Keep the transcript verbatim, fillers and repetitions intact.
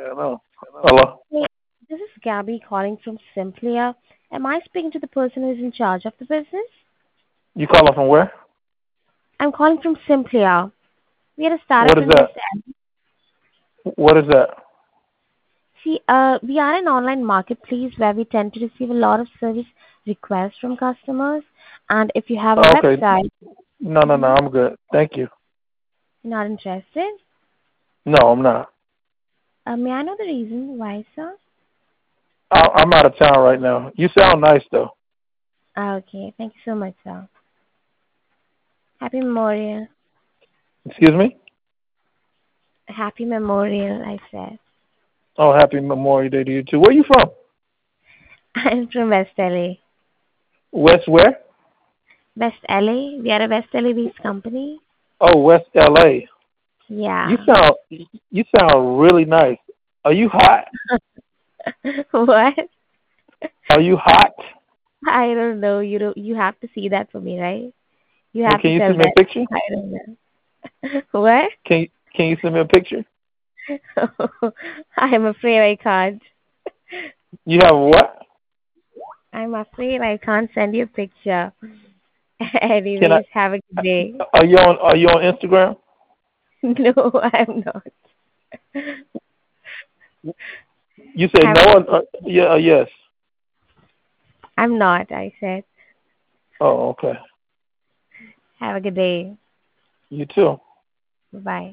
know. Hello. Hey, this is Gabby calling from Simplia. Am I speaking to the person who is in charge of the business? You calling from where? I'm calling from Simplia. We are a What startup is in that? West End. What is that? See, uh, we are an online marketplace where we tend to receive a lot of service requests from customers. And if you have a Okay. website, No, no, no. mm-hmm, I'm good. Thank you. you're not interested, No, I'm not. uh, may I know the reason why, sir? I, I'm out of town right now. You sound nice though. Ah, okay, thank you so much, sir. Happy Memorial. Excuse me. Happy Memorial, I said. Oh, happy Memorial Day to you too. Where you from? I'm from West L A. West where? West L A? We are a West L A based company. Oh, West L A. You Yeah. sound you sound really nice. Are you hot? What? Are you hot? I don't know. You don't. You have to see that for me, right? You Well, have can to you tell send me a that. picture? I don't know. What? Can you, can you send me a picture? I'm afraid I can't. You have what? I'm afraid I can't send you a picture. Can I? Anyways, have a good day. Are you on Are you on Instagram? No, I'm not. You say Have no a good. or, or yeah or yes? I'm not. I said. Oh, okay. Have a good day. You too. Bye.